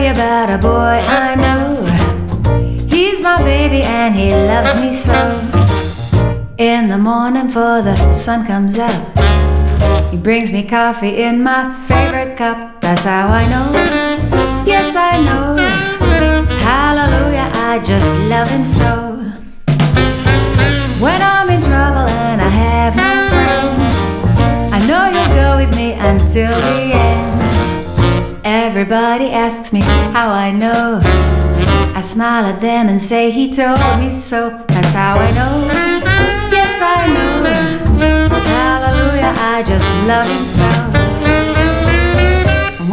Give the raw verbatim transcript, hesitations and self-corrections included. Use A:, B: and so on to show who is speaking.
A: you about a boy I know. He's my baby and he loves me so. In the morning before the sun comes up, he brings me coffee in my favorite cup. That's how I know, yes I know. Hallelujah, I just love him so. When I'm in trouble and I have no friends, I know you'll go with me until the end. Everybody asks me how I know. I smile at them and say he told me so. That's how I know, yes I know. Hallelujah, I just love him so.